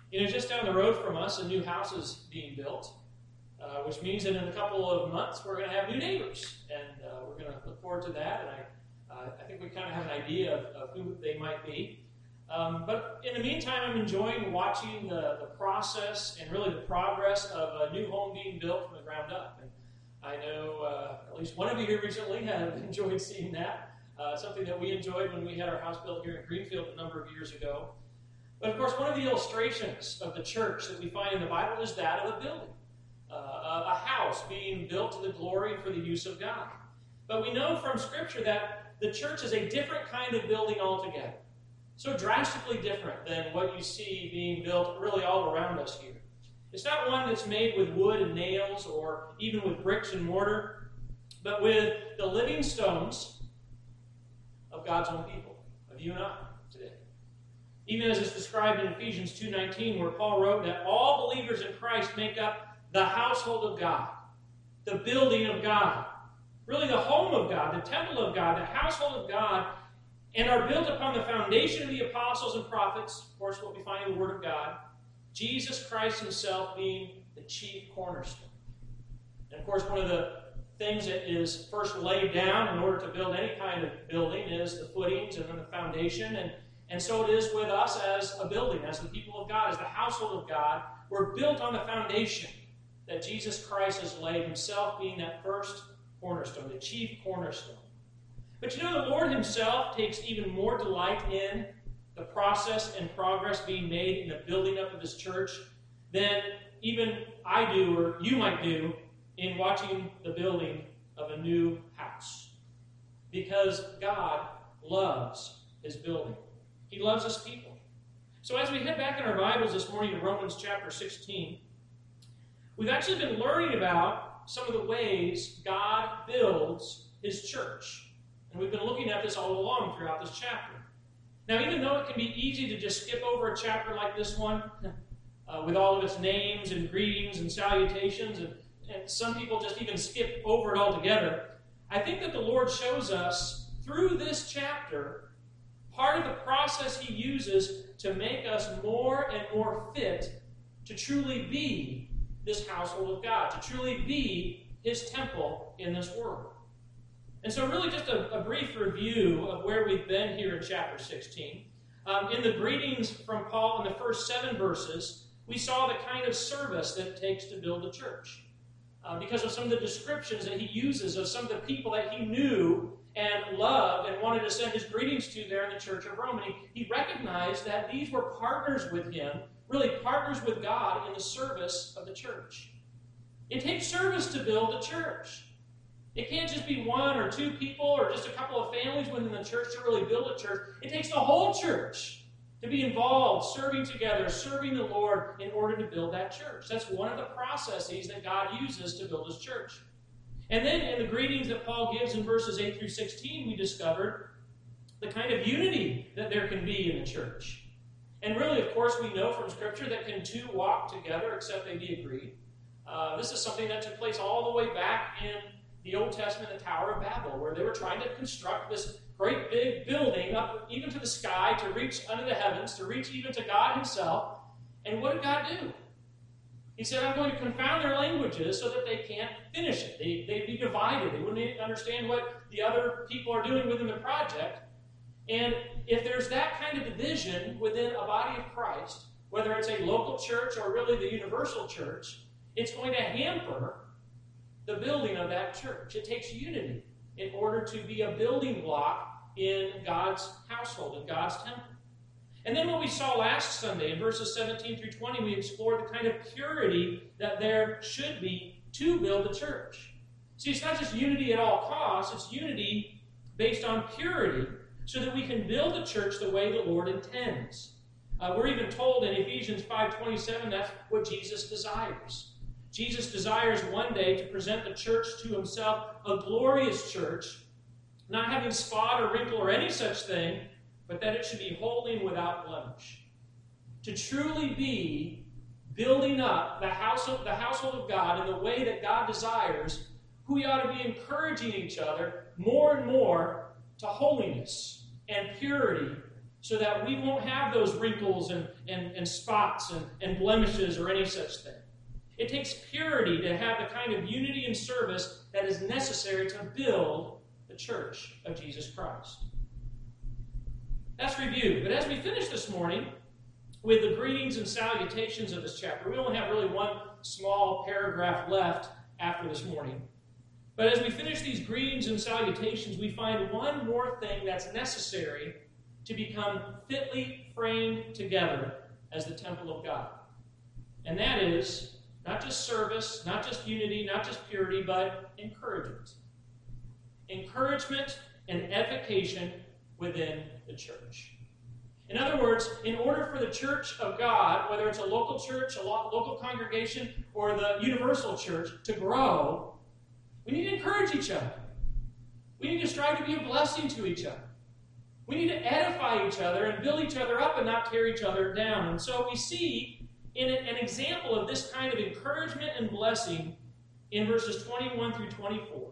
Just down the road from us, a new house is being built, which means that in a couple of months we're going to have new neighbors, and we're going to look forward to that. And I think we kind of have an idea of who they might be. But in the meantime, I'm enjoying watching the process and really the progress of a new home being built from the ground up. And I know at least one of you here recently have enjoyed seeing that. Something that we enjoyed when we had our house built here in Greenfield a number of years ago. But of course, one of the illustrations of the church that we find in the Bible is that of a building, a house being built to the glory and for the use of God. But we know from Scripture that the church is a different kind of building altogether. So drastically different than what you see being built really all around us here. It's not one that's made with wood and nails or even with bricks and mortar, but with the living stones of God's own people, of you and I today. Even as it's described in Ephesians 2:19, where Paul wrote that all believers in Christ make up the household of God, the building of God, really the home of God, the temple of God, the household of God, and are built upon the foundation of the apostles and prophets, of course what we find in the Word of God, Jesus Christ himself being the chief cornerstone. And of course one of the things that is first laid down in order to build any kind of building is the footings and then the foundation. And so it is with us as a building, as the people of God, as the household of God. We're built on the foundation that Jesus Christ has laid, himself being that first cornerstone, the chief cornerstone. But the Lord himself takes even more delight in the process and progress being made in the building up of his church than even I do or you might do in watching the building of a new house. Because God loves his building. He loves his people. So as we head back in our Bibles this morning to Romans chapter 16, we've actually been learning about some of the ways God builds his church. And we've been looking at this all along throughout this chapter. Now, even though it can be easy to just skip over a chapter like this one, with all of its names and greetings and salutations, and some people just even skip over it altogether, I think that the Lord shows us through this chapter part of the process he uses to make us more and more fit to truly be this household of God, to truly be his temple in this world. And so really just a brief review of where we've been here in chapter 16. In the greetings from Paul in the first 7 verses, we saw the kind of service that it takes to build a church. Because of some of the descriptions that he uses of some of the people that he knew and loved and wanted to send his greetings to there in the church of Rome. And he recognized that these were partners with him, really partners with God in the service of the church. It takes service to build a church. It can't just be 1 or 2 people or just a couple of families within the church to really build a church. It takes the whole church to be involved, serving together, serving the Lord in order to build that church. That's one of the processes that God uses to build his church. And then in the greetings that Paul gives in verses 8 through 16, we discovered the kind of unity that there can be in the church. And really, of course, we know from Scripture that can 2 walk together except they be agreed. This is something that took place all the way back in the Old Testament, the Tower of Babel, where they were trying to construct this great big building up even to the sky, to reach under the heavens, to reach even to God himself. And what did God do? He said, I'm going to confound their languages so that they can't finish it. They'd be divided. They wouldn't understand what the other people are doing within the project. And if there's that kind of division within a body of Christ, whether it's a local church or really the universal church, it's going to hamper the building of that church. It takes unity in order to be a building block in God's household, in God's temple. And then what we saw last Sunday in verses 17 through 20, we explored the kind of purity that there should be to build a church. See, it's not just unity at all costs, it's unity based on purity so that we can build a church the way the Lord intends. We're even told in Ephesians 5:27 that's what Jesus desires. Jesus desires one day to present the church to himself, a glorious church, not having spot or wrinkle or any such thing, but that it should be holy and without blemish. To truly be building up the household of God in the way that God desires, we ought to be encouraging each other more and more to holiness and purity so that we won't have those wrinkles and spots and blemishes or any such thing. It takes purity to have the kind of unity and service that is necessary to build the church of Jesus Christ. That's review. But as we finish this morning with the greetings and salutations of this chapter, we only have really one small paragraph left after this morning. But as we finish these greetings and salutations, we find one more thing that's necessary to become fitly framed together as the temple of God. And that is not just service, not just unity, not just purity, but encouragement. Encouragement and edification within the church. In other words, in order for the church of God, whether it's a local church, a local congregation, or the universal church, to grow, we need to encourage each other. We need to strive to be a blessing to each other. We need to edify each other and build each other up and not tear each other down. And so we see in an example of this kind of encouragement and blessing in verses 21 through 24,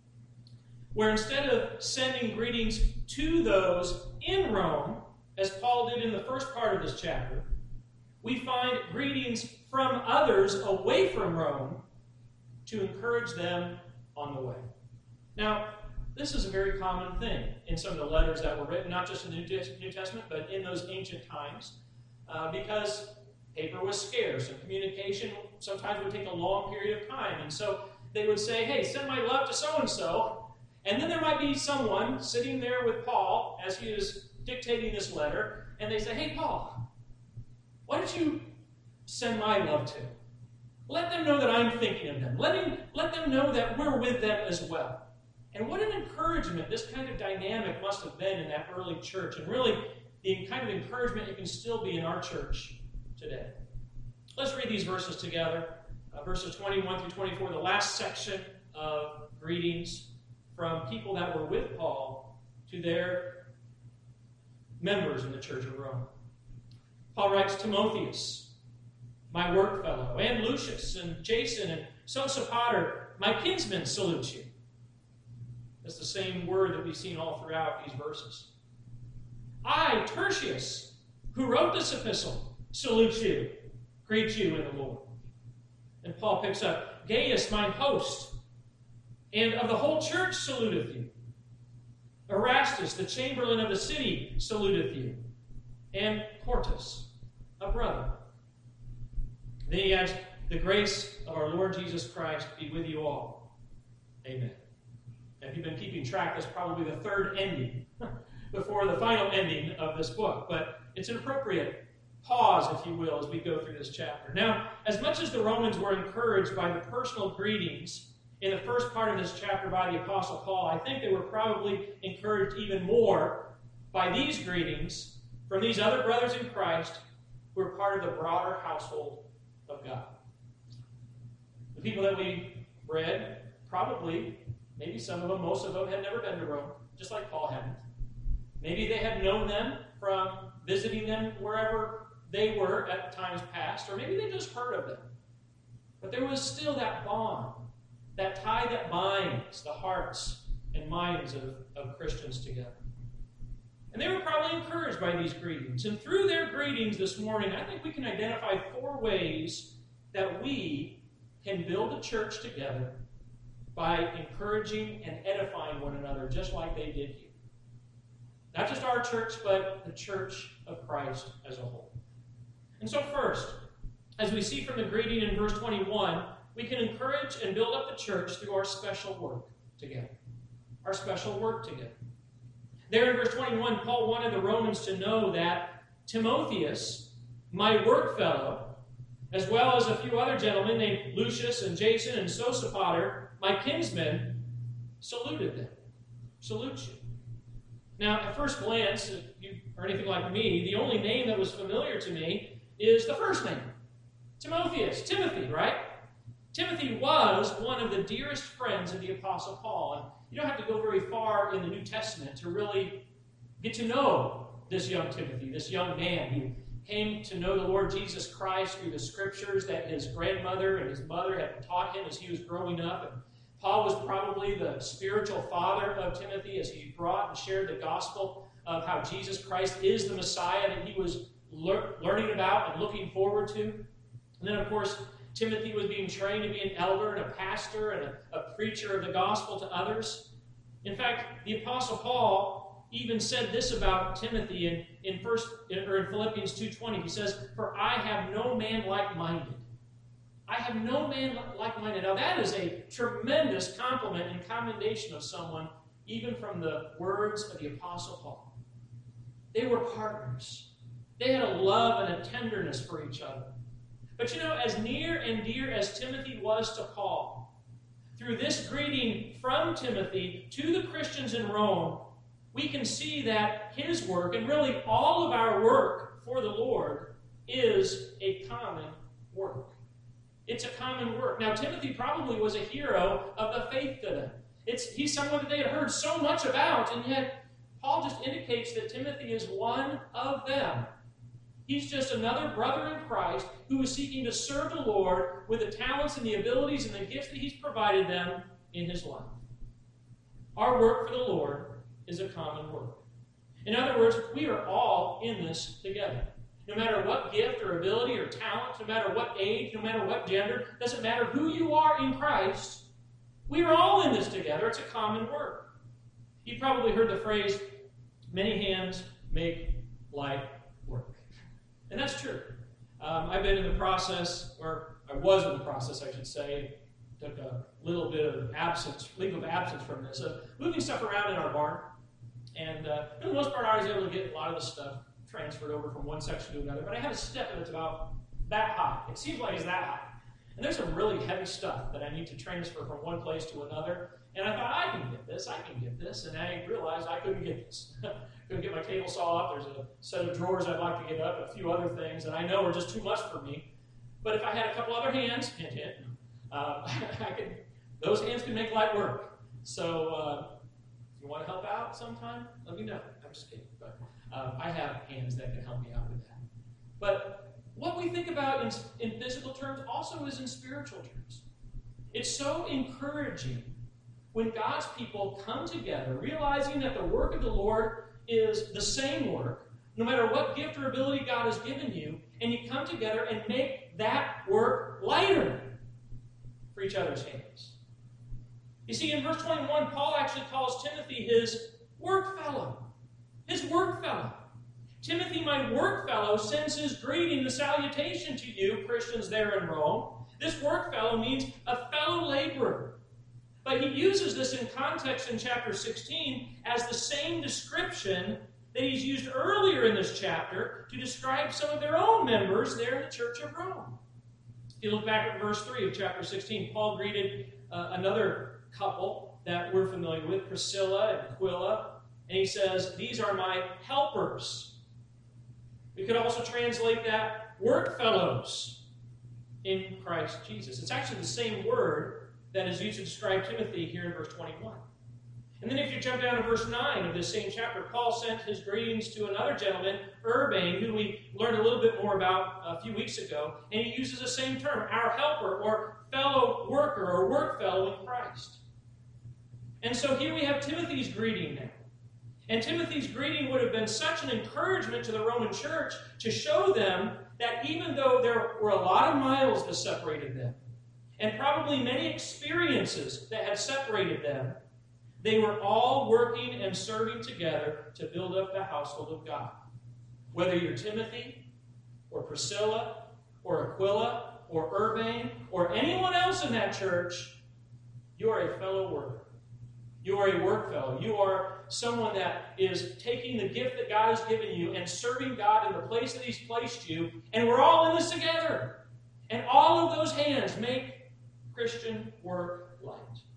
where instead of sending greetings to those in Rome, as Paul did in the first part of this chapter, we find greetings from others away from Rome to encourage them on the way. Now, this is a very common thing in some of the letters that were written, not just in the New Testament, but in those ancient times, because paper was scarce and communication sometimes would take a long period of time. And so they would say, hey, send my love to so-and-so. And then there might be someone sitting there with Paul as he is dictating this letter, and they say, hey, Paul, why don't you send my love to? Let them know that I'm thinking of them. Let them know that we're with them as well. And what an encouragement this kind of dynamic must have been in that early church, and really the kind of encouragement it can still be in our church today. Let's read these verses together. Verses 21 through 24, the last section of greetings from people that were with Paul to their members in the church of Rome. Paul writes, Timotheus, my work fellow, and Lucius, and Jason, and Sosipater, my kinsmen, salute you. That's the same word that we've seen all throughout these verses. I, Tertius, who wrote this epistle, salute you, greet you in the Lord. And Paul picks up, Gaius, mine host, and of the whole church saluteth you. Erastus, the chamberlain of the city, saluteth you. And Quartus, a brother. Then he adds, the grace of our Lord Jesus Christ be with you all. Amen. If you've been keeping track, that's probably the third ending before the final ending of this book. But it's an appropriate pause, if you will, as we go through this chapter. Now, as much as the Romans were encouraged by the personal greetings in the first part of this chapter by the Apostle Paul, I think they were probably encouraged even more by these greetings from these other brothers in Christ who are part of the broader household of God. The people that we read, probably, maybe some of them, most of them, had never been to Rome, just like Paul hadn't. Maybe they had known them from visiting them wherever they were at times past, or maybe they just heard of them. But there was still that bond, that tie that binds the hearts and minds of Christians together. And they were probably encouraged by these greetings. And through their greetings this morning, I think we can identify 4 ways that we can build a church together by encouraging and edifying one another, just like they did here. Not just our church, but the church of Christ as a whole. And so first, as we see from the greeting in verse 21, we can encourage and build up the church through our special work together. Our special work together. There in verse 21, Paul wanted the Romans to know that Timotheus, my work fellow, as well as a few other gentlemen named Lucius and Jason and Sosipater, my kinsmen, saluted them. Salute you. Now, at first glance, if you are anything like me, the only name that was familiar to me is the first name. Timothy, right? Timothy was one of the dearest friends of the Apostle Paul. And you don't have to go very far in the New Testament to really get to know this young Timothy, this young man who came to know the Lord Jesus Christ through the scriptures that his grandmother and his mother had taught him as he was growing up. And Paul was probably the spiritual father of Timothy as he brought and shared the gospel of how Jesus Christ is the Messiah that he was learning about and looking forward to. And then, of course, Timothy was being trained to be an elder and a pastor and a preacher of the gospel to others. In fact, the Apostle Paul even said this about Timothy in Philippians 2:20. He says, "For I have no man like-minded." I have no man like-minded. Now that is a tremendous compliment and commendation of someone, even from the words of the Apostle Paul. They were partners. They had a love and a tenderness for each other. But as near and dear as Timothy was to Paul, through this greeting from Timothy to the Christians in Rome, we can see that his work, and really all of our work for the Lord, is a common work. It's a common work. Now, Timothy probably was a hero of the faith to them. He's someone that they had heard so much about, and yet Paul just indicates that Timothy is one of them. He's just another brother in Christ who is seeking to serve the Lord with the talents and the abilities and the gifts that he's provided them in his life. Our work for the Lord is a common work. In other words, we are all in this together. No matter what gift or ability or talent, no matter what age, no matter what gender, doesn't matter who you are in Christ, we are all in this together. It's a common work. You've probably heard the phrase, many hands make light work. And that's true. I've been in the process, or I was in the process, I should say, took a little bit of leave of absence from this, moving stuff around in our barn. And for the most part, I was able to get a lot of the stuff transferred over from one section to another, but I had a step that's about that high. It seems like it's that high. And there's some really heavy stuff that I need to transfer from one place to another. And I thought, I can get this. And I realized I couldn't get this. Couldn't get my table saw up. There's a set of drawers I'd like to get up, a few other things that I know are just too much for me. But if I had a couple other hands, hint, hint, those hands can make light work. So if you want to help out sometime, let me know. I'm just kidding. But I have hands that can help me out with that. But what we think about in physical terms also is in spiritual terms. It's so encouraging when God's people come together, realizing that the work of the Lord is the same work, no matter what gift or ability God has given you, and you come together and make that work lighter for each other's hands. You see, in verse 21, Paul actually calls Timothy his work fellow. His work fellow. Timothy, my work fellow, sends his greeting and salutation to you, Christians there in Rome. This work fellow means a fellow laborer. But he uses this in context in chapter 16 as the same description that he's used earlier in this chapter to describe some of their own members there in the church of Rome. If you look back at verse 3 of chapter 16, Paul greeted another couple that we're familiar with, Priscilla and Aquila, and he says, "These are my helpers." We could also translate that work fellows in Christ Jesus. It's actually the same word that is used to describe Timothy here in verse 21. And then if you jump down to verse 9 of this same chapter, Paul sent his greetings to another gentleman, Urbane, who we learned a little bit more about a few weeks ago, and he uses the same term, our helper or fellow worker or work fellow in Christ. And so here we have Timothy's greeting now. And Timothy's greeting would have been such an encouragement to the Roman church to show them that even though there were a lot of miles that separated them, and probably many experiences that had separated them, they were all working and serving together to build up the household of God. Whether you're Timothy, or Priscilla, or Aquila, or Urbane, or anyone else in that church, you are a fellow worker. You are a work fellow. You are someone that is taking the gift that God has given you and serving God in the place that He's placed you, and we're all in this together. And all of those hands make Christian work light.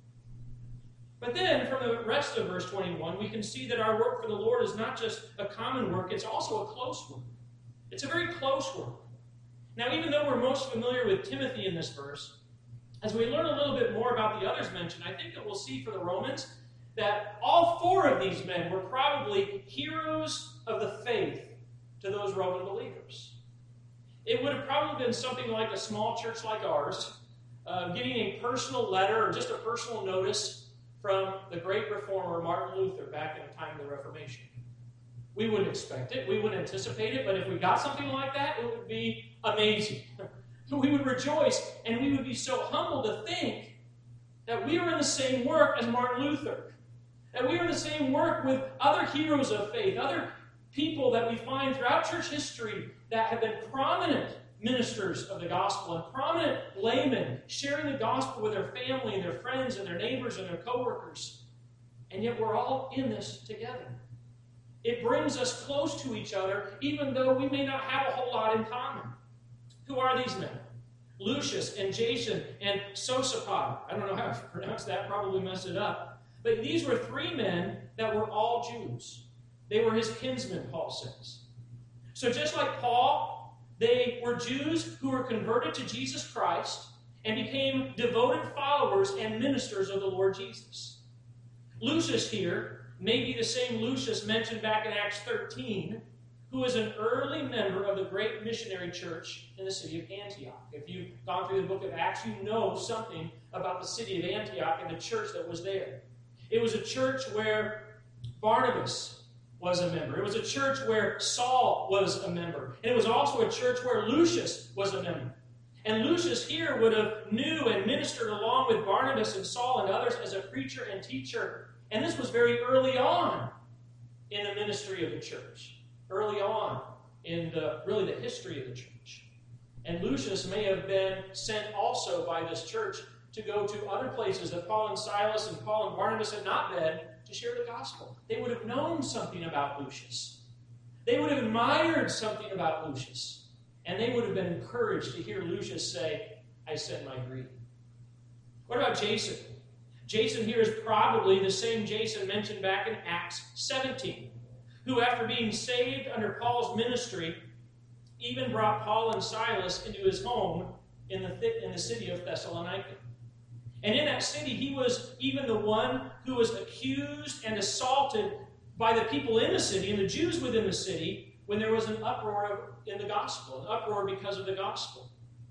But then, from the rest of verse 21, we can see that our work for the Lord is not just a common work, it's also a close work. It's a very close work. Now, even though we're most familiar with Timothy in this verse, as we learn a little bit more about the others mentioned, I think that we'll see for the Romans that all four of these men were probably heroes of the faith to those Roman believers. It would have probably been something like a small church like ours, getting a personal letter or just a personal notice from the great reformer Martin Luther back in the time of the Reformation. We wouldn't expect it. We wouldn't anticipate it. But if we got something like that, it would be amazing. We would rejoice, and we would be so humbled to think that we are in the same work as Martin Luther. That we are in the same work with other heroes of faith, other people that we find throughout church history that have been prominent ministers of the gospel and prominent laymen sharing the gospel with their family and their friends and their neighbors and their coworkers. And yet we're all in this together. It brings us close to each other, even though we may not have a whole lot in common. Who are these men? Lucius and Jason and Sosipater. I don't know how to pronounce that, probably messed it up. But these were three men that were all Jews. They were his kinsmen, Paul says. So just like Paul, they were Jews who were converted to Jesus Christ and became devoted followers and ministers of the Lord Jesus. Lucius here may be the same Lucius mentioned back in Acts 13, who was an early member of the great missionary church in the city of Antioch. If you've gone through the book of Acts, you know something about the city of Antioch and the church that was there. It was a church where Barnabas was a member. It was a church where Saul was a member. And it was also a church where Lucius was a member. And Lucius here would have knew and ministered along with Barnabas and Saul and others as a preacher and teacher. And this was very early on in the ministry of the church. Early on in the history of the church. And Lucius may have been sent also by this church to go to other places that Paul and Silas and Paul and Barnabas had not been to share the gospel. They would have known something about Lucius. They would have admired something about Lucius. And they would have been encouraged to hear Lucius say, I send my greeting. What about Jason? Jason here is probably the same Jason mentioned back in Acts 17, who after being saved under Paul's ministry, even brought Paul and Silas into his home in the city of Thessalonica. And in that city, he was even the one who was accused and assaulted by the people in the city and the Jews within the city when there was an uproar in the gospel, an uproar because of the gospel.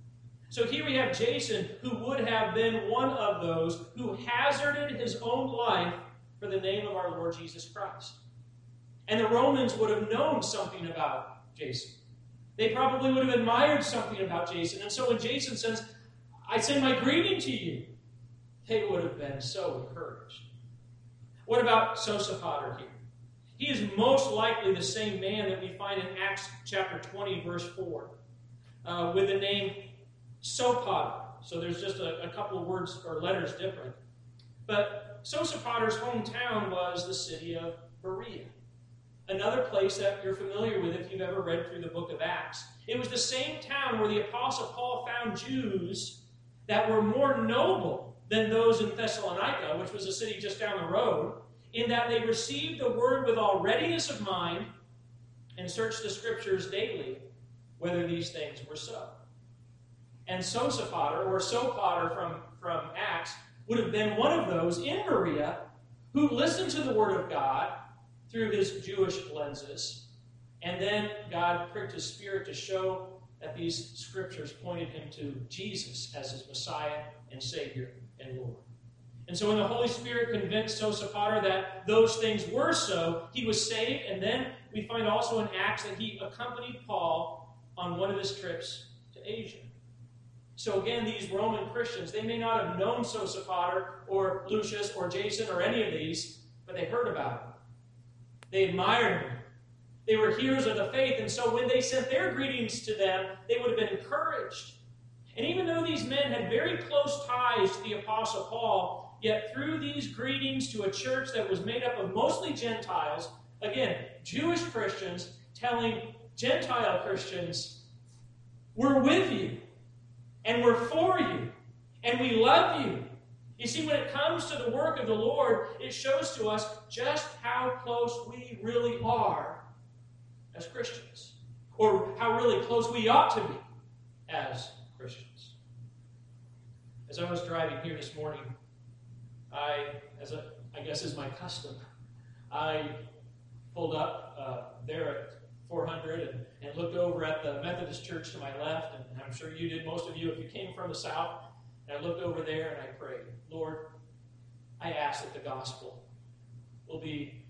So here we have Jason, who would have been one of those who hazarded his own life for the name of our Lord Jesus Christ. And the Romans would have known something about Jason. They probably would have admired something about Jason. And so when Jason says, I send my greeting to you, they would have been so encouraged. What about Sosipater here? He is most likely the same man that we find in Acts chapter 20, verse 4, with the name Sopater. So there's just a couple of words or letters different. But Sosipater's hometown was the city of Berea. Another place that you're familiar with if you've ever read through the book of Acts. It was the same town where the Apostle Paul found Jews that were more noble than those in Thessalonica, which was a city just down the road, in that they received the word with all readiness of mind and searched the scriptures daily whether these things were so. And Sosipater, or Sopater from Acts, would have been one of those in Berea who listened to the word of God through his Jewish lenses, and then God pricked his spirit to show that these scriptures pointed him to Jesus as his Messiah and Savior and Lord. And so when the Holy Spirit convinced Sosipater that those things were so, he was saved, and then we find also in Acts that he accompanied Paul on one of his trips to Asia. So again, these Roman Christians, they may not have known Sosipater or Lucius or Jason or any of these, but they heard about him. They admired him. They were heroes of the faith, and so when they sent their greetings to them, they would have been encouraged. And even though these men had very close ties to the Apostle Paul, yet through these greetings to a church that was made up of mostly Gentiles, again, Jewish Christians telling Gentile Christians, we're with you, and we're for you, and we love you. You see, when it comes to the work of the Lord, it shows to us just how close we really are as Christians, or how really close we ought to be as Christians. As I was driving here this morning, I guess is my custom, I pulled up there at 400 and looked over at the Methodist church to my left, and I'm sure you did, most of you, if you came from the south. And I looked over there and I prayed, Lord, I ask that the gospel will be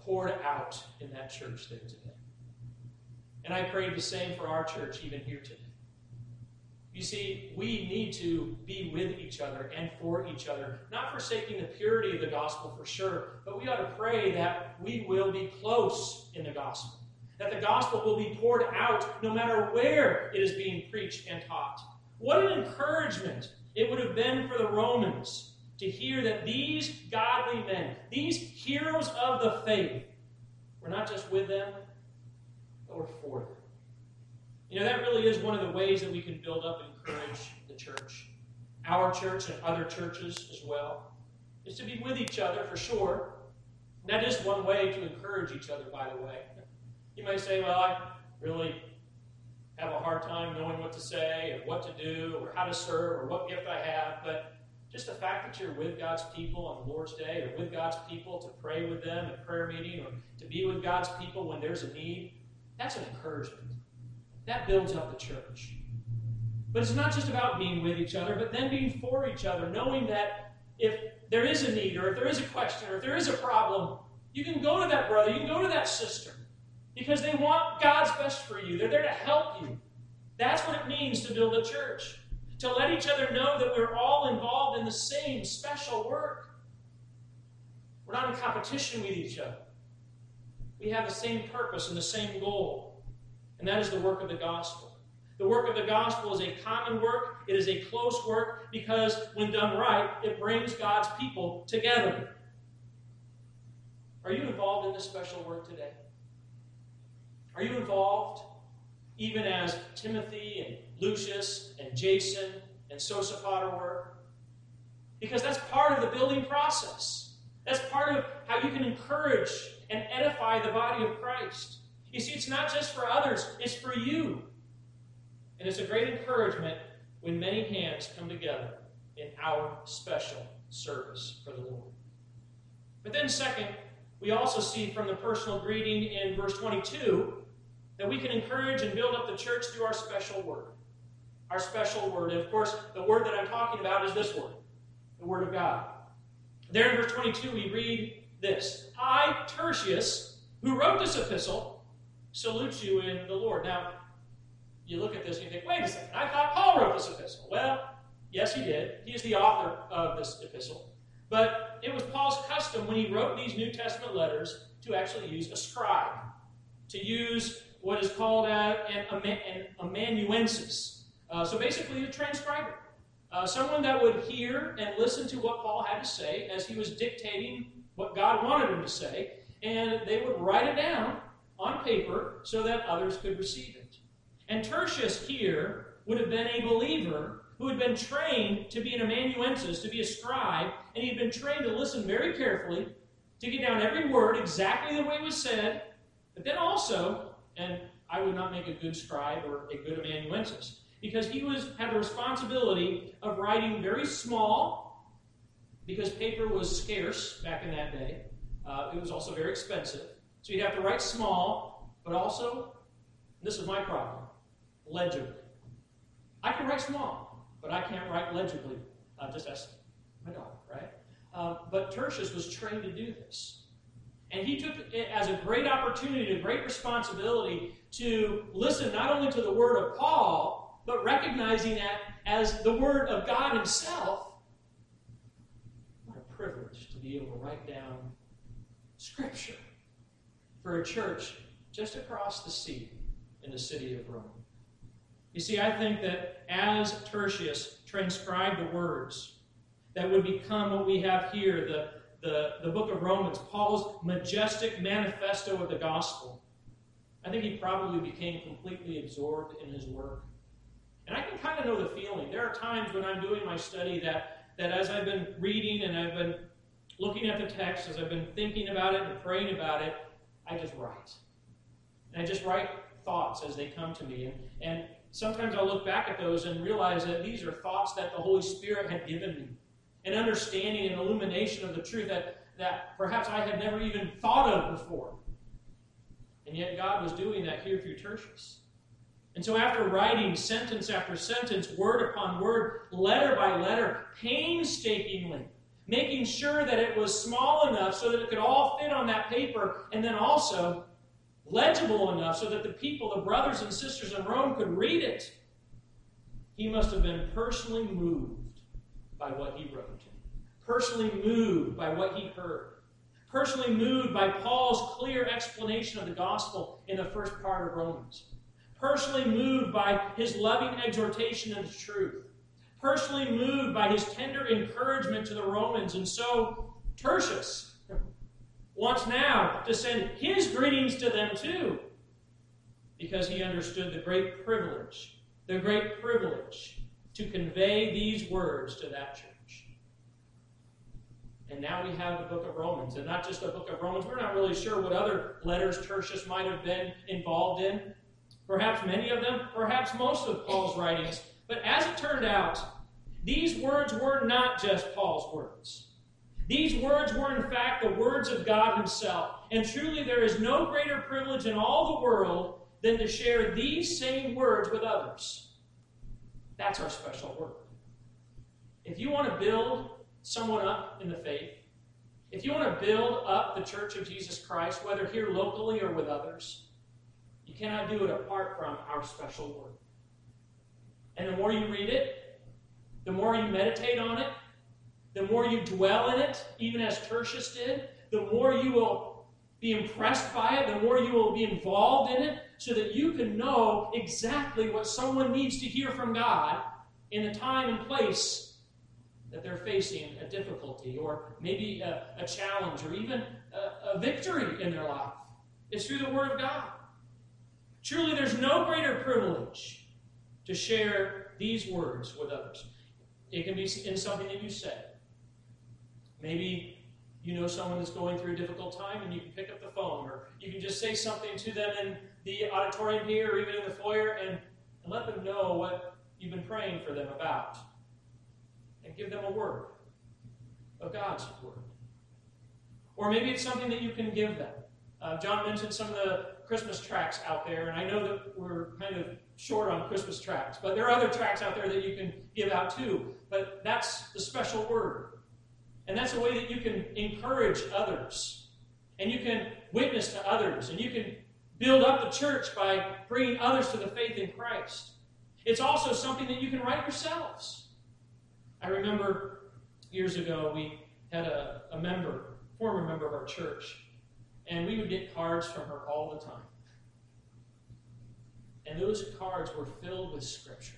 poured out in that church there today. And I prayed the same for our church even here today. You see, we need to be with each other and for each other, not forsaking the purity of the gospel for sure, but we ought to pray that we will be close in the gospel, that the gospel will be poured out no matter where it is being preached and taught. What an encouragement it would have been for the Romans to hear that these godly men, these heroes of the faith, were not just with them, but were for them. You know, that really is one of the ways that we can build up and encourage the church. Our church and other churches as well, is to be with each other for sure. That is one way to encourage each other, by the way. You might say, well, I really have a hard time knowing what to say or what to do or how to serve or what gift I have, but just the fact that you're with God's people on the Lord's Day or with God's people to pray with them at prayer meeting or to be with God's people when there's a need, that's an encouragement. That builds up the church. But it's not just about being with each other, but then being for each other, knowing that if there is a need or if there is a question or if there is a problem, you can go to that brother, you can go to that sister, because they want God's best for you. They're there to help you. That's what it means to build a church, to let each other know that we're all involved in the same special work. We're not in competition with each other. We have the same purpose and the same goal. And that is the work of the gospel. The work of the gospel is a common work. It is a close work because when done right, it brings God's people together. Are you involved in this special work today? Are you involved even as Timothy and Lucius and Jason and Sosipater were? Because that's part of the building process. That's part of how you can encourage and edify the body of Christ. You see, it's not just for others, it's for you. And it's a great encouragement when many hands come together in our special service for the Lord. But then second, we also see from the personal greeting in verse 22 that we can encourage and build up the church through our special word. Our special word. And of course, the word that I'm talking about is this word, the Word of God. There in verse 22 we read this: I, Tertius, who wrote this epistle, salute you in the Lord. Now, you look at this and you think, wait a second, I thought Paul wrote this epistle. Well, yes, he did. He is the author of this epistle. But it was Paul's custom when he wrote these New Testament letters to actually use a scribe, to use what is called an amanuensis. So basically a transcriber. Someone that would hear and listen to what Paul had to say as he was dictating what God wanted him to say, and they would write it down on paper so that others could receive it. And Tertius here would have been a believer who had been trained to be an amanuensis, to be a scribe, and he had been trained to listen very carefully, to get down every word exactly the way it was said, but then also, and I would not make a good scribe or a good amanuensis, because he had the responsibility of writing very small, because paper was scarce back in that day. It was also very expensive. So you'd have to write small, but also, this is my problem, legibly. I can write small, but I can't write legibly. Just ask my dog, right? But Tertius was trained to do this. And he took it as a great opportunity, a great responsibility to listen not only to the word of Paul, but recognizing that as the word of God himself. What a privilege to be able to write down Scripture for a church just across the sea in the city of Rome. You see, I think that as Tertius transcribed the words that would become what we have here, the book of Romans, Paul's majestic manifesto of the gospel, I think he probably became completely absorbed in his work. And I can kind of know the feeling. There are times when I'm doing my study that as I've been reading and I've been looking at the text, as I've been thinking about it and praying about it, I just write. And I just write thoughts as they come to me. And sometimes I'll look back at those and realize that these are thoughts that the Holy Spirit had given me. An understanding and illumination of the truth that perhaps I had never even thought of before. And yet God was doing that here through Tertius. And so after writing sentence after sentence, word upon word, letter by letter, painstakingly, making sure that it was small enough so that it could all fit on that paper, and then also legible enough so that the people, the brothers and sisters in Rome, could read it. He must have been personally moved by what he wrote, personally moved by what he heard, personally moved by Paul's clear explanation of the gospel in the first part of Romans, personally moved by his loving exhortation of the truth, personally moved by his tender encouragement to the Romans. And so Tertius wants now to send his greetings to them too, because he understood the great privilege to convey these words to that church. And now we have the book of Romans, and not just the book of Romans. We're not really sure what other letters Tertius might have been involved in. Perhaps many of them, perhaps most of Paul's writings. But as it turned out, these words were not just Paul's words. These words were, in fact, the words of God himself. And truly, there is no greater privilege in all the world than to share these same words with others. That's our special word. If you want to build someone up in the faith, if you want to build up the Church of Jesus Christ, whether here locally or with others, you cannot do it apart from our special word. And the more you read it, the more you meditate on it, the more you dwell in it, even as Tertius did, the more you will be impressed by it, the more you will be involved in it, so that you can know exactly what someone needs to hear from God in the time and place that they're facing a difficulty, or maybe a challenge, or even a victory in their life. It's through the Word of God. Truly, there's no greater privilege to share these words with others. It can be in something that you say. Maybe you know someone that's going through a difficult time, and you can pick up the phone, or you can just say something to them in the auditorium here, or even in the foyer, and let them know what you've been praying for them about. And give them a word of God's word. Or maybe it's something that you can give them. John mentioned some of the Christmas tracts out there, and I know that we're kind of short on Christmas tracts, but there are other tracts out there that you can give out too. But that's the special word. And that's a way that you can encourage others, and you can witness to others, and you can build up the church by bringing others to the faith in Christ. It's also something that you can write yourselves. I remember years ago we had a former member of our church, and we would get cards from her all the time. And those cards were filled with Scripture.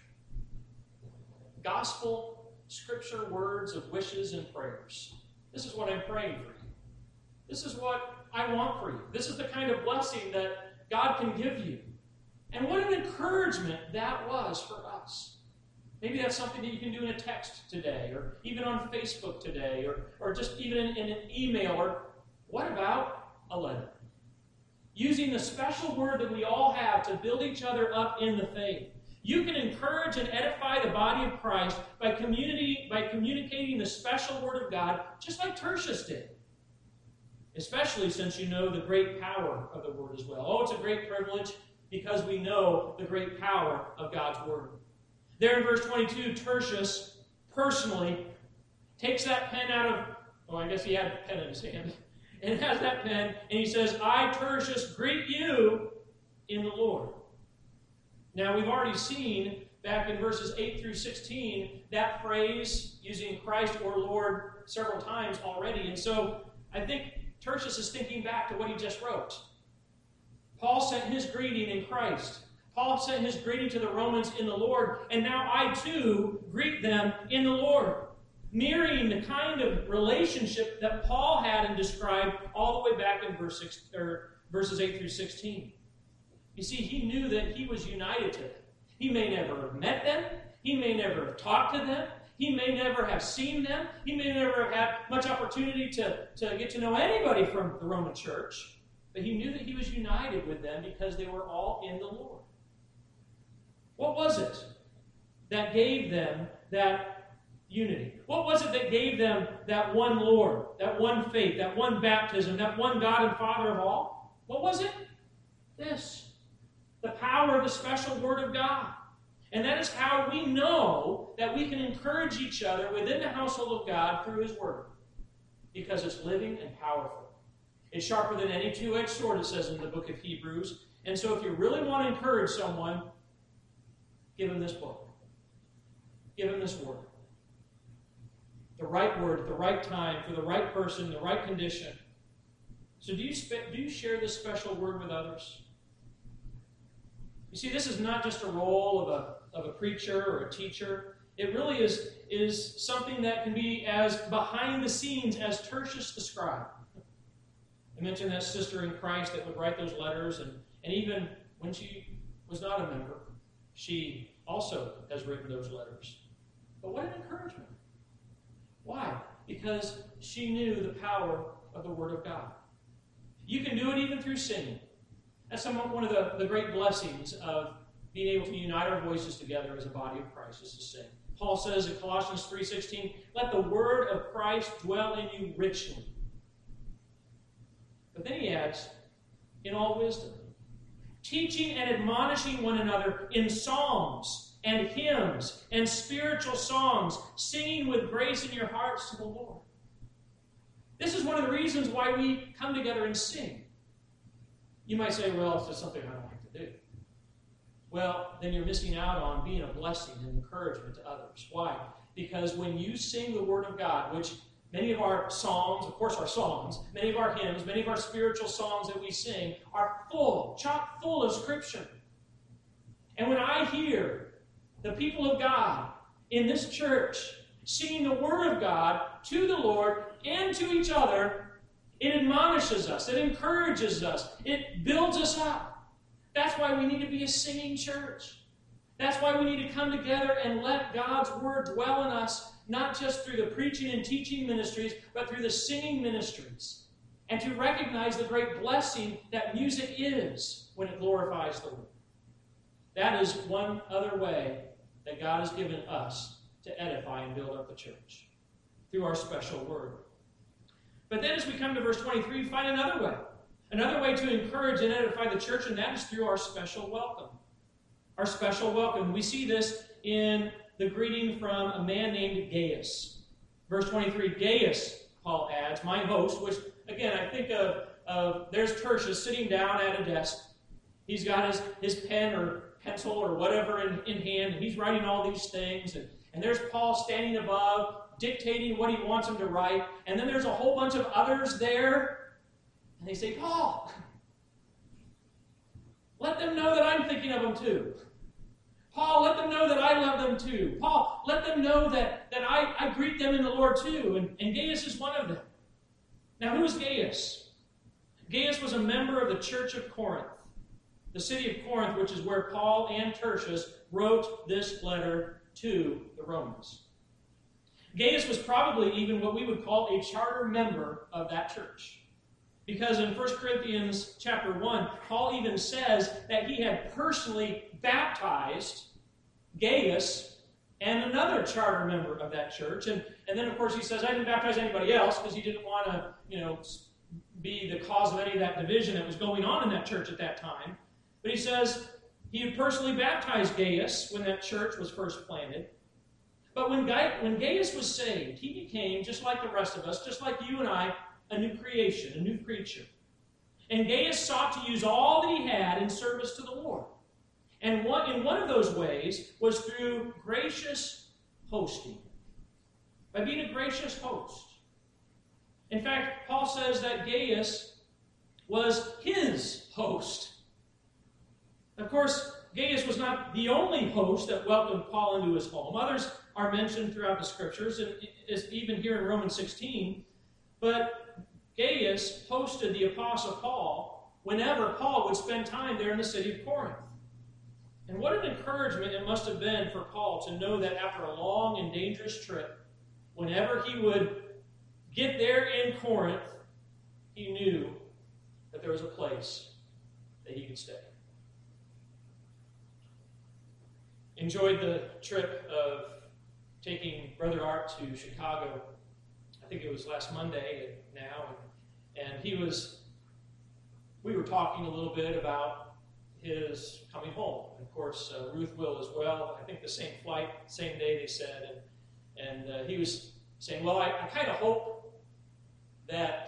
Gospel, Scripture words of wishes and prayers. This is what I'm praying for you. This is what I want for you. This is the kind of blessing that God can give you. And what an encouragement that was for us. Maybe that's something that you can do in a text today, or even on Facebook today, or just even in an email. Or what about a letter? Using the special word that we all have to build each other up in the faith. You can encourage and edify the body of Christ by communicating the special word of God, just like Tertius did. Especially since you know the great power of the word as well. Oh, it's a great privilege because we know the great power of God's word. There in verse 22, Tertius personally takes that pen out of, I guess he had a pen in his hand, and has that pen, and he says, I, Tertius, greet you in the Lord. Now, we've already seen back in verses 8 through 16 that phrase using Christ or Lord several times already. And so I think Tertius is thinking back to what he just wrote. Paul sent his greeting in Christ. Paul sent his greeting to the Romans in the Lord, and now I too greet them in the Lord. Mirroring the kind of relationship that Paul had and described all the way back in verses 8 through 16. You see, he knew that he was united to them. He may never have met them. He may never have talked to them. He may never have seen them. He may never have had much opportunity to get to know anybody from the Roman church. But he knew that he was united with them because they were all in the Lord. What was it that gave them that unity? What was it that gave them that one Lord, that one faith, that one baptism, that one God and Father of all? What was it? This. The power of the special Word of God. And that is how we know that we can encourage each other within the household of God through His Word. because it's living and powerful. It's sharper than any two-edged sword, it says in the book of Hebrews. And so if you really want to encourage someone, give them this book. Give them this word. The right word at the right time, for the right person, the right condition. So do you share this special word with others? You see, this is not just a role of a preacher or a teacher. It really is something that can be as behind the scenes as Tertius the scribe. I mentioned that sister in Christ that would write those letters, and even when she was not a member, she also has written those letters. But what an encouragement. Why? Because she knew the power of the Word of God. You can do it even through singing. That's one of the great blessings of being able to unite our voices together as a body of Christ, is to sing. Paul says in Colossians 3:16, let the word of Christ dwell in you richly. But then he adds, in all wisdom, teaching and admonishing one another in psalms and hymns and spiritual songs, singing with grace in your hearts to the Lord. This is one of the reasons why we come together and sing. You might say, well, it's just something I don't like to do. Well, then you're missing out on being a blessing and encouragement to others. Why? Because when you sing the Word of God, which many of our psalms, of course our songs, many of our hymns, many of our spiritual songs that we sing are full, chock full of Scripture. And when I hear the people of God in this church singing the Word of God to the Lord and to each other, it admonishes us, it encourages us, it builds us up. That's why we need to be a singing church. That's why we need to come together and let God's Word dwell in us, not just through the preaching and teaching ministries, but through the singing ministries. And to recognize the great blessing that music is when it glorifies the Lord. That is one other way that God has given us to edify and build up the church, through our special Word. But then as we come to verse 23, we find another way to encourage and edify the church, and that is through our special welcome. Our special welcome. We see this in the greeting from a man named Gaius. Verse 23, Gaius, Paul adds, my host, which, again, I think of there's Tertius sitting down at a desk. He's got his pen or pencil or whatever in hand, and he's writing all these things, and there's Paul standing above, dictating what he wants him to write, and then there's a whole bunch of others there, and they say, Paul, let them know that I'm thinking of them too. Paul, let them know that I love them too. Paul, let them know that I greet them in the Lord too, and Gaius is one of them. Now, who is Gaius? Gaius was a member of the church of Corinth, the city of Corinth, which is where Paul and Tertius wrote this letter to the Romans. Gaius was probably even what we would call a charter member of that church. Because in 1 Corinthians chapter 1, Paul even says that he had personally baptized Gaius and another charter member of that church. And then, of course, he says, I didn't baptize anybody else because he didn't want to, be the cause of any of that division that was going on in that church at that time. But he says he had personally baptized Gaius when that church was first planted. But when Gaius was saved, he became, just like the rest of us, just like you and I, a new creation, a new creature. And Gaius sought to use all that he had in service to the Lord. And in one of those ways was through gracious hosting, by being a gracious host. In fact, Paul says that Gaius was his host. Of course, Gaius was not the only host that welcomed Paul into his home. Others are mentioned throughout the Scriptures, and even here in Romans 16. But Gaius hosted the Apostle Paul whenever Paul would spend time there in the city of Corinth. And what an encouragement it must have been for Paul to know that after a long and dangerous trip, whenever he would get there in Corinth, he knew that there was a place that he could stay. Enjoyed the trip of taking Brother Art to Chicago. I think it was last Monday now, and we were talking a little bit about his coming home. And of course, Ruth will as well. I think the same flight, same day they said, and he was saying, well, I kind of hope that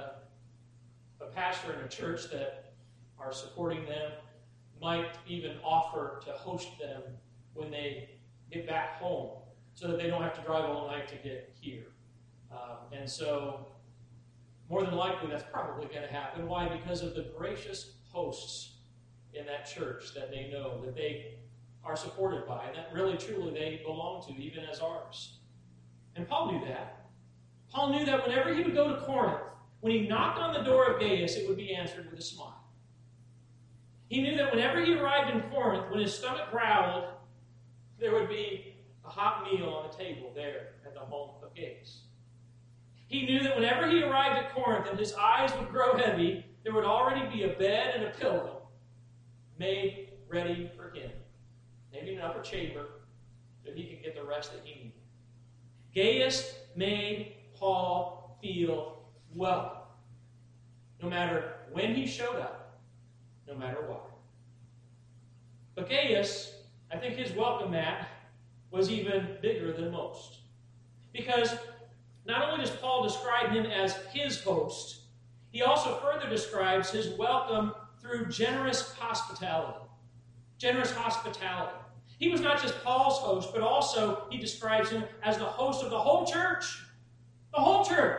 a pastor in a church that are supporting them might even offer to host them when they get back home so that they don't have to drive all night to get here. And so, more than likely, that's probably going to happen. Why? Because of the gracious hosts in that church that they know, that they are supported by, and that really, truly they belong to, even as ours. And Paul knew that. Paul knew that whenever he would go to Corinth, when he knocked on the door of Gaius, it would be answered with a smile. He knew that whenever he arrived in Corinth, when his stomach growled, there would be a hot meal on the table there at the home of Gaius. He knew that whenever he arrived at Corinth and his eyes would grow heavy, there would already be a bed and a pillow made ready for him. Maybe an upper chamber so he could get the rest that he needed. Gaius made Paul feel welcome, no matter when he showed up, no matter what. But Gaius, I think his welcome mat was even bigger than most. Because not only does Paul describe him as his host, he also further describes his welcome through generous hospitality. Generous hospitality. He was not just Paul's host, but also he describes him as the host of the whole church. The whole church.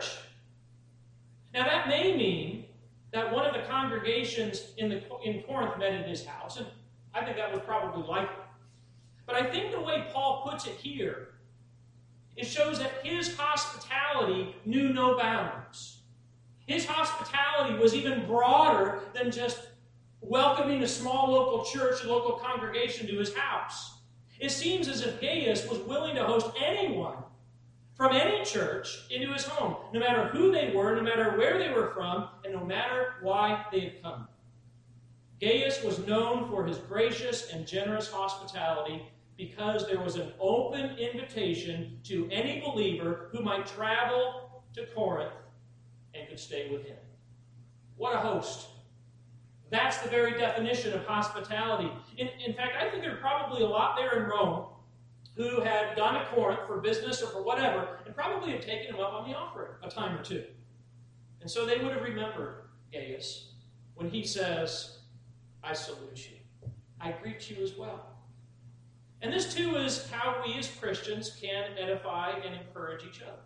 Now that may mean that one of the congregations in Corinth met in his house, and I think that was probably likely. But I think the way Paul puts it here, it shows that his hospitality knew no bounds. His hospitality was even broader than just welcoming a small local church, a local congregation to his house. It seems as if Gaius was willing to host anyone from any church into his home, no matter who they were, no matter where they were from, and no matter why they had come. Gaius was known for his gracious and generous hospitality because there was an open invitation to any believer who might travel to Corinth and could stay with him. What a host. That's the very definition of hospitality. In fact, I think there are probably a lot there in Rome who had gone to Corinth for business or for whatever, and probably had taken him up on the offer a time or two. And so they would have remembered Gaius when he says, I salute you. I greet you as well. And this too is how we as Christians can edify and encourage each other.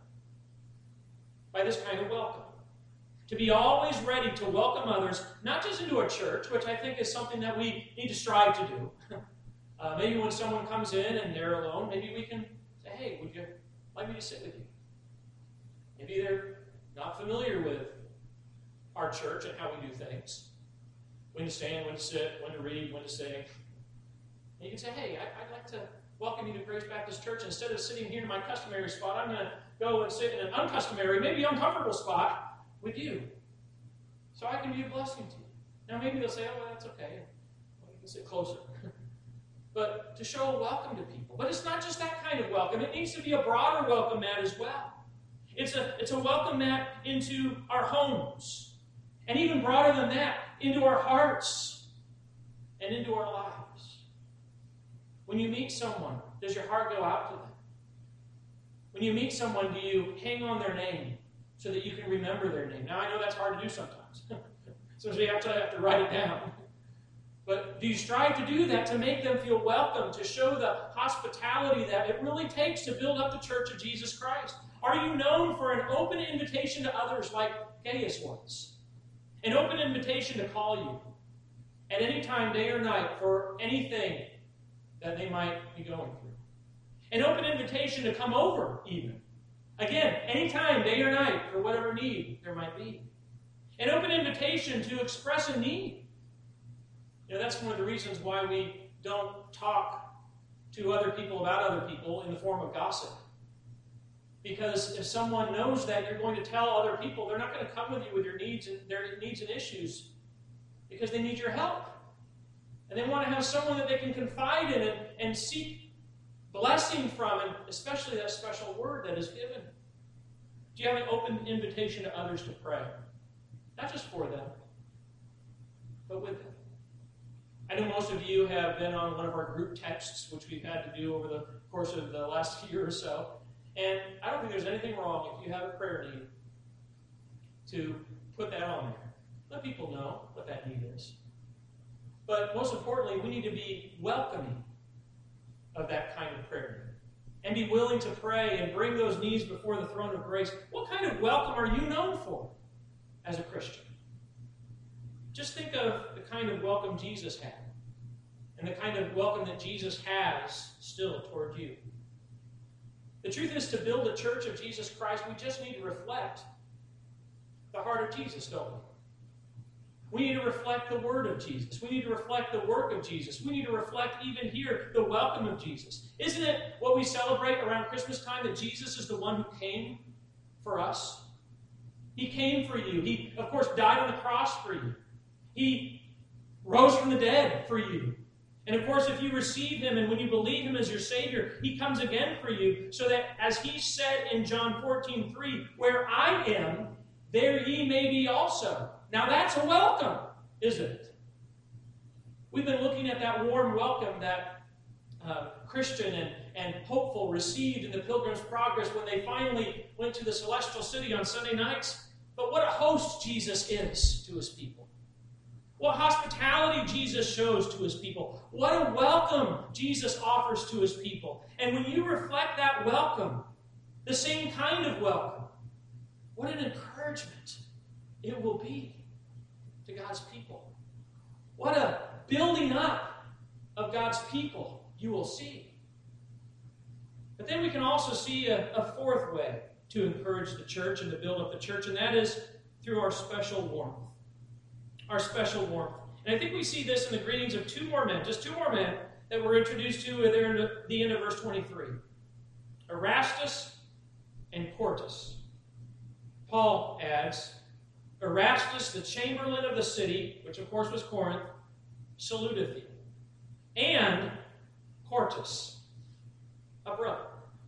By this kind of welcome. To be always ready to welcome others, not just into a church, which I think is something that we need to strive to do. Maybe when someone comes in and they're alone, maybe we can say, hey, would you like me to sit with you? Maybe they're not familiar with our church and how we do things. When to stand, when to sit, when to read, when to sing. And you can say, hey, I'd like to welcome you to Grace Baptist Church. Instead of sitting here in my customary spot, I'm going to go and sit in an uncustomary, maybe uncomfortable spot with you. So I can be a blessing to you. Now maybe they'll say, oh, well, that's okay. Well, you can sit closer. But to show a welcome to people. But it's not just that kind of welcome. It needs to be a broader welcome mat as well. It's a welcome mat into our homes. And even broader than that, into our hearts and into our lives. When you meet someone, does your heart go out to them? When you meet someone, do you hang on their name so that you can remember their name? Now, I know that's hard to do sometimes. Sometimes we have to write it down. But do you strive to do that to make them feel welcome, to show the hospitality that it really takes to build up the Church of Jesus Christ? Are you known for an open invitation to others like Gaius was? An open invitation to call you at any time, day or night, for anything that they might be going through. An open invitation to come over, even. Again, anytime, day or night, for whatever need there might be. An open invitation to express a need. You know, that's one of the reasons why we don't talk to other people about other people in the form of gossip. Because if someone knows that you're going to tell other people, they're not going to come with you with their needs and issues because they need your help. And they want to have someone that they can confide in and seek blessing from, and especially that special word that is given. Do you have an open invitation to others to pray? Not just for them, but with them. I know most of you have been on one of our group texts, which we've had to do over the course of the last year or so. And I don't think there's anything wrong if you have a prayer need to put that on there. Let people know what that need is. But most importantly, we need to be welcoming of that kind of prayer and be willing to pray and bring those needs before the throne of grace. What kind of welcome are you known for as a Christian? Just think of the kind of welcome Jesus had and the kind of welcome that Jesus has still toward you. The truth is, to build a church of Jesus Christ, we just need to reflect the heart of Jesus, don't we? We need to reflect the word of Jesus. We need to reflect the work of Jesus. We need to reflect, even here, the welcome of Jesus. Isn't it what we celebrate around Christmas time, that Jesus is the one who came for us? He came for you. He, of course, died on the cross for you. He rose from the dead for you. And of course, if you receive him and when you believe him as your Savior, he comes again for you, so that, as he said in John 14:3, where I am, there ye may be also. Now that's a welcome, isn't it? We've been looking at that warm welcome that Christian and hopeful received in the Pilgrim's Progress when they finally went to the Celestial City on Sunday nights. But what a host Jesus is to his people. What hospitality Jesus shows to his people. What a welcome Jesus offers to his people. And when you reflect that welcome, the same kind of welcome, what an encouragement it will be to God's people. What a building up of God's people you will see. But then we can also see a fourth way to encourage the church and to build up the church, and that is through our special warmth. Our special warmth. And I think we see this in the greetings of two more men, just two more men that we're introduced to there in the end of verse 23. Erastus and Quartus. Paul adds, Erastus, the chamberlain of the city, which of course was Corinth, saluteth thee. And Quartus, a brother.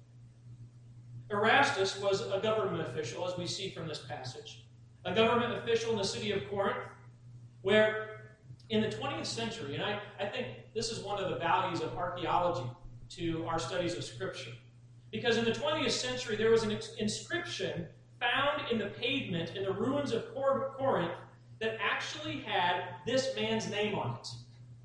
Erastus was a government official, as we see from this passage. A government official in the city of Corinth, where in the 20th century, and I think this is one of the values of archaeology to our studies of Scripture, because in the 20th century there was an inscription found in the pavement in the ruins of Corinth that actually had this man's name on it.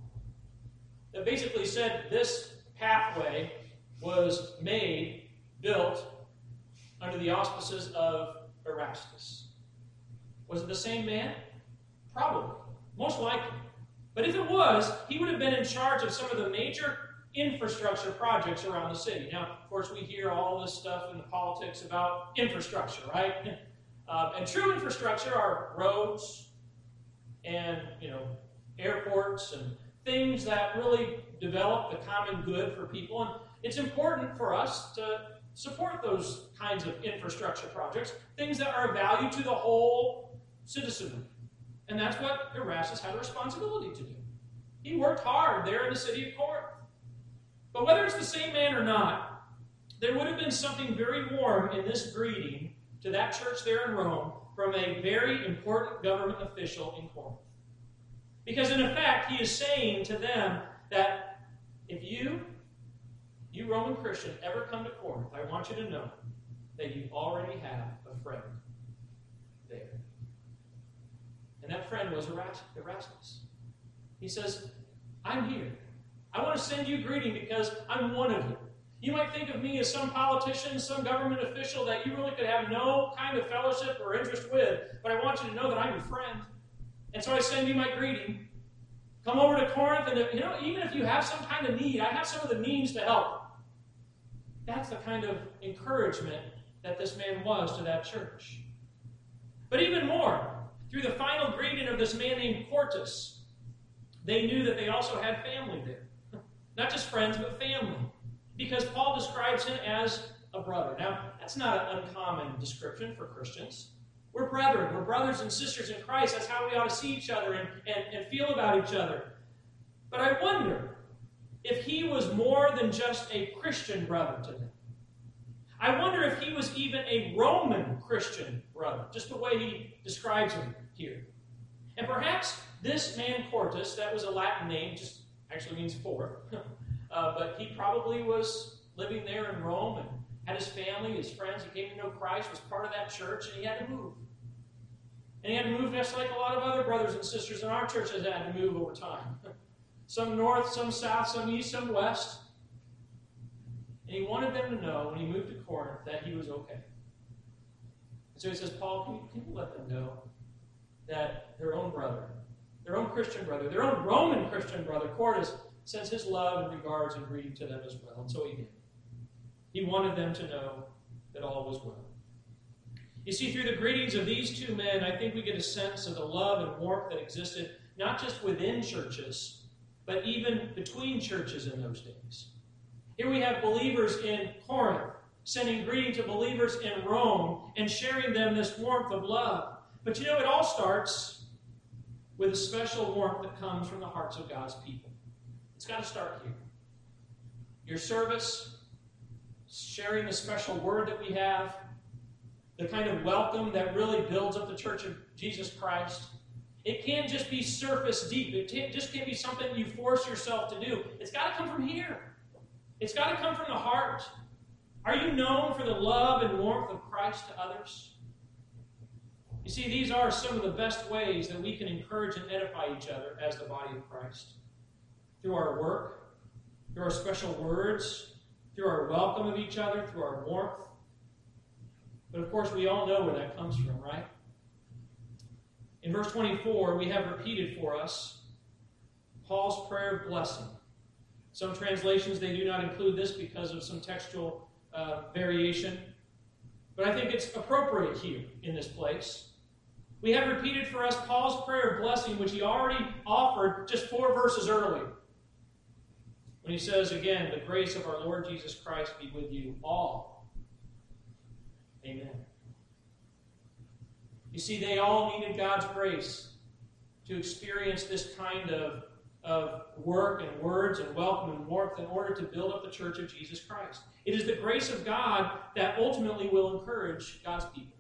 That basically said this pathway was built under the auspices of Erastus. Was it the same man? Probably. Most likely. But if it was, he would have been in charge of some of the major infrastructure projects around the city. Now, of course, we hear all this stuff in the politics about infrastructure, right? And true infrastructure are roads and, airports and things that really develop the common good for people. And it's important for us to support those kinds of infrastructure projects, things that are of value to the whole citizenry. And that's what Erastus had a responsibility to do. He worked hard there in the city of Corinth. But whether it's the same man or not, there would have been something very warm in this greeting to that church there in Rome from a very important government official in Corinth. Because in effect, he is saying to them that if you Roman Christian, ever come to Corinth, I want you to know that you already have a friend there. And that friend was Erastus. He says, I'm here. I want to send you a greeting because I'm one of you. You might think of me as some politician, some government official that you really could have no kind of fellowship or interest with, but I want you to know that I'm your friend. And so I send you my greeting. Come over to Corinth, and even if you have some kind of need, I have some of the means to help. That's the kind of encouragement that this man was to that church. But even more, through the final greeting of this man named Quartus, they knew that they also had family there. Not just friends, but family. Because Paul describes him as a brother. Now, that's not an uncommon description for Christians. We're brethren. We're brothers and sisters in Christ. That's how we ought to see each other and feel about each other. But I wonder if he was more than just a Christian brother to them. I wonder if he was even a Roman Christian brother, just the way he describes him here. And perhaps this man Quartus, that was a Latin name, just actually means fourth, but he probably was living there in Rome and had his family, his friends. He came to know Christ, was part of that church, and he had to move. And he had to move just like a lot of other brothers and sisters in our church has had to move over time. Some north, some south, some east, some west. And he wanted them to know when he moved to Corinth that he was okay. And so he says, Paul, can you let them know that their own brother, their own Christian brother, their own Roman Christian brother, Quartus, sends his love and regards and greeting to them as well. And so he did. He wanted them to know that all was well. You see, through the greetings of these two men, I think we get a sense of the love and warmth that existed, not just within churches, but even between churches in those days. Here we have believers in Corinth sending greeting to believers in Rome and sharing them this warmth of love. But you know, it all starts with a special warmth that comes from the hearts of God's people. It's got to start here. Your service, sharing the special word that we have, the kind of welcome that really builds up the Church of Jesus Christ. It can't just be surface deep. It just can't be something you force yourself to do. It's got to come from here. It's got to come from the heart. Are you known for the love and warmth of Christ to others? You see, these are some of the best ways that we can encourage and edify each other as the body of Christ. Through our work, through our special words, through our welcome of each other, through our warmth. But of course, we all know where that comes from, right? In verse 24, we have repeated for us Paul's prayer of blessing. Some translations, they do not include this because of some textual variation. But I think it's appropriate here in this place. We have repeated for us Paul's prayer of blessing, which he already offered just 4 verses earlier. When he says, again, the grace of our Lord Jesus Christ be with you all. Amen. You see, they all needed God's grace to experience this kind of work and words and welcome and warmth in order to build up the Church of Jesus Christ. It is the grace of God that ultimately will encourage God's people.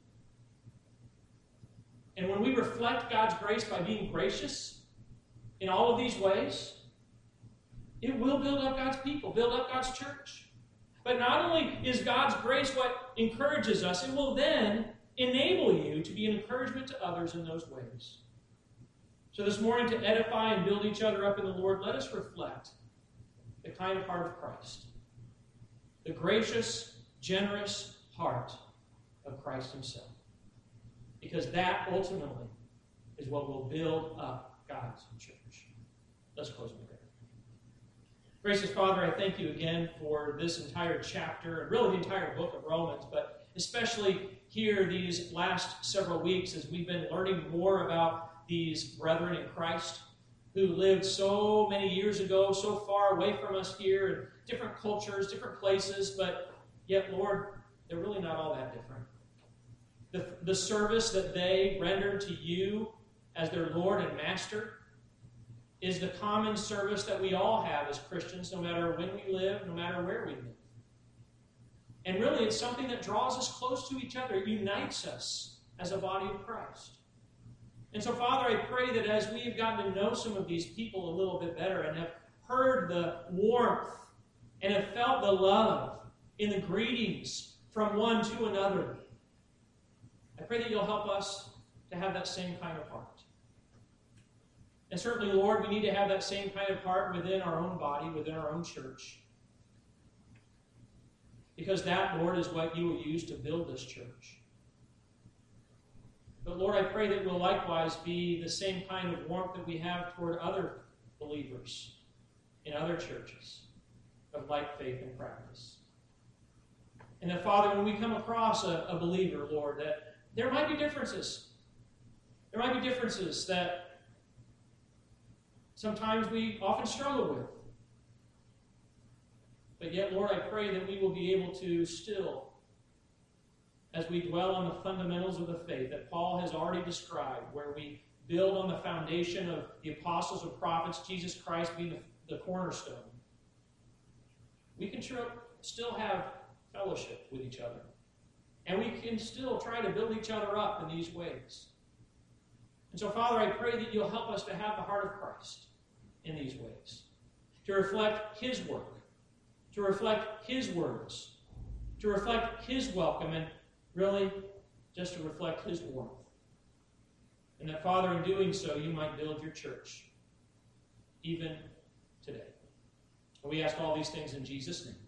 And when we reflect God's grace by being gracious in all of these ways, it will build up God's people, build up God's church. But not only is God's grace what encourages us, it will then enable you to be an encouragement to others in those ways. So this morning, to edify and build each other up in the Lord, let us reflect the kind of heart of Christ. The gracious, generous heart of Christ himself. Because that ultimately is what will build up God's church. Let's close in prayer. Gracious Father, I thank you again for this entire chapter, and really the entire book of Romans, but especially here these last several weeks as we've been learning more about these brethren in Christ who lived so many years ago, so far away from us here, in different cultures, different places, but yet, Lord, they're really not all that different. The service that they rendered to you as their Lord and Master is the common service that we all have as Christians, no matter when we live, no matter where we live. And really, it's something that draws us close to each other. It unites us as a body of Christ. And so, Father, I pray that as we have gotten to know some of these people a little bit better and have heard the warmth and have felt the love in the greetings from one to another, I pray that you'll help us to have that same kind of heart. And certainly, Lord, we need to have that same kind of heart within our own body, within our own church. Because that, Lord, is what you will use to build this church. But Lord, I pray that we'll likewise be the same kind of warmth that we have toward other believers in other churches of like faith and practice. And that, Father, when we come across a believer, Lord, that there might be differences. There might be differences that sometimes we often struggle with. But yet, Lord, I pray that we will be able to still, as we dwell on the fundamentals of the faith that Paul has already described, where we build on the foundation of the apostles and prophets, Jesus Christ being the cornerstone, we can still have fellowship with each other. And we can still try to build each other up in these ways. And so, Father, I pray that you'll help us to have the heart of Christ in these ways, to reflect his work, to reflect his words, to reflect his welcome, and really just to reflect his warmth. And that, Father, in doing so, you might build your church, even today. And we ask all these things in Jesus' name.